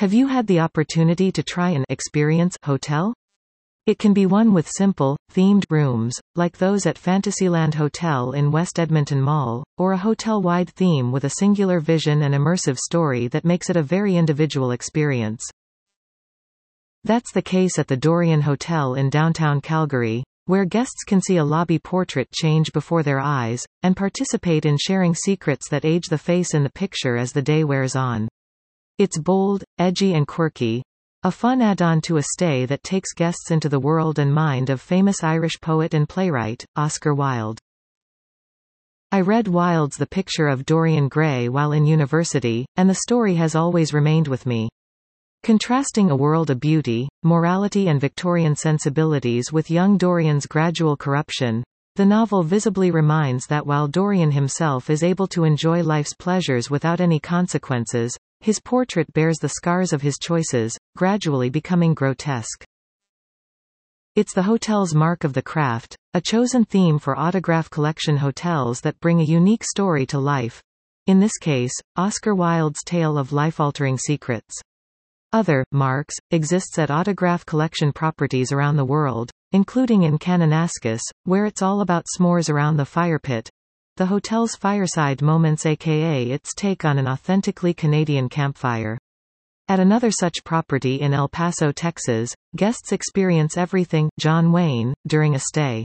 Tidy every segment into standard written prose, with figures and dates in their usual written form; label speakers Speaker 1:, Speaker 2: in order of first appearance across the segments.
Speaker 1: Have you had the opportunity to try an experience hotel? It can be one with simple, themed rooms, like those at Fantasyland Hotel in West Edmonton Mall, or a hotel-wide theme with a singular vision and immersive story that makes it a very individual experience. That's the case at the Dorian Hotel in downtown Calgary, where guests can see a lobby portrait change before their eyes, and participate in sharing secrets that age the face in the picture as the day wears on. It's bold, edgy and quirky, a fun add-on to a stay that takes guests into the world and mind of famous Irish poet and playwright, Oscar Wilde. I read Wilde's The Picture of Dorian Gray while in university, and the story has always remained with me. Contrasting a world of beauty, morality and Victorian sensibilities with young Dorian's gradual corruption, the novel visibly reminds that while Dorian himself is able to enjoy life's pleasures without any consequences, his portrait bears the scars of his choices, gradually becoming grotesque. It's the hotel's mark of the craft, a chosen theme for autograph collection hotels that bring a unique story to life. In this case, Oscar Wilde's tale of life-altering secrets. Other marks exists at autograph collection properties around the world, including in Kananaskis, where it's all about s'mores around the fire pit, the hotel's fireside moments aka its take on an authentically Canadian campfire. At another such property in El Paso, Texas, guests experience everything John Wayne during a stay.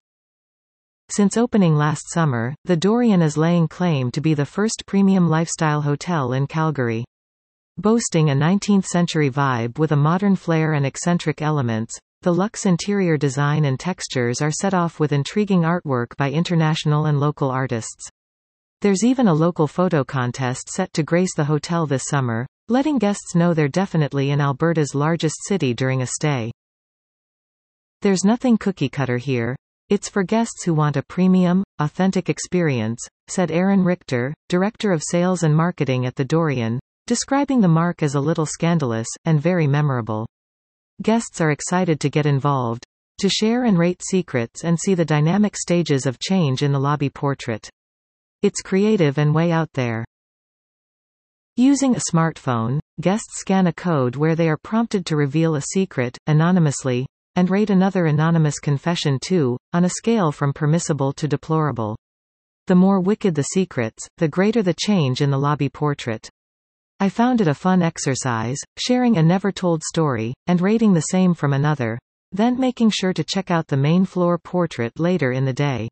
Speaker 1: Since opening last summer, the Dorian is laying claim to be the first premium lifestyle hotel in Calgary. Boasting a 19th-century vibe with a modern flair and eccentric elements, the luxe interior design and textures are set off with intriguing artwork by international and local artists. There's even a local photo contest set to grace the hotel this summer, letting guests know they're definitely in Alberta's largest city during a stay. There's nothing cookie-cutter here. It's for guests who want a premium, authentic experience, said Aaron Richter, Director of Sales and Marketing at the Dorian, describing the mark as a little scandalous, and very memorable. Guests are excited to get involved, to share and rate secrets and see the dynamic stages of change in the lobby portrait. It's creative and way out there. Using a smartphone, guests scan a code where they are prompted to reveal a secret, anonymously, and rate another anonymous confession too, on a scale from permissible to deplorable. The more wicked the secrets, the greater the change in the lobby portrait. I found it a fun exercise, sharing a never-told story, and rating the same from another, then making sure to check out the main floor portrait later in the day.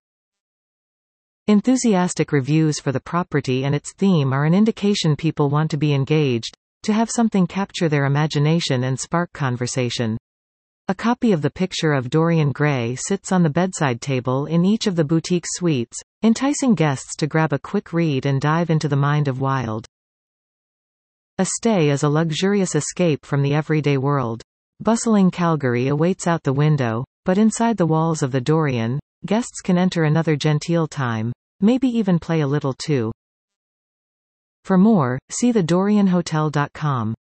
Speaker 1: Enthusiastic reviews for the property and its theme are an indication people want to be engaged, to have something capture their imagination and spark conversation. A copy of The Picture of Dorian Gray sits on the bedside table in each of the boutique suites, enticing guests to grab a quick read and dive into the mind of Wilde. A stay is a luxurious escape from the everyday world. Bustling Calgary awaits out the window, but inside the walls of the Dorian, guests can enter another genteel time, maybe even play a little too. For more, see thedorianhotel.com.